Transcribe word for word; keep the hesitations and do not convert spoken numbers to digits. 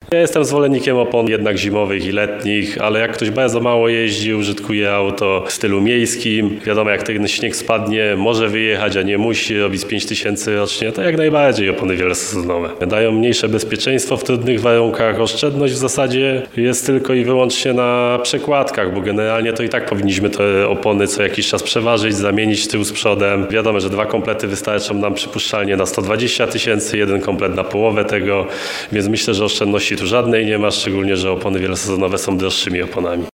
Ja jestem zwolennikiem opon jednak zimowych i letnich, ale jak ktoś bardzo mało jeździ, użytkuje auto w stylu miejskim, wiadomo jak ten śnieg spadnie, może wyjechać, a nie musi, robić pięć tysięcy rocznie, to jak najbardziej opony wielosezonowe. Dają mniejsze bezpieczeństwo w trudnych warunkach, oszczędność w zasadzie jest tylko i wyłącznie na przekładkach, bo generalnie to i tak powinniśmy te opony co jakiś czas przeważyć, zamienić tył z przodem. Wiadomo, że dwa komplety wystarczą nam przypuszczalnie na sto dwadzieścia tysięcy, jeden komplet na połowę tego, więc myślę, że oszczędności tu żadnej nie ma, szczególnie, że opony wielosezonowe są droższymi oponami.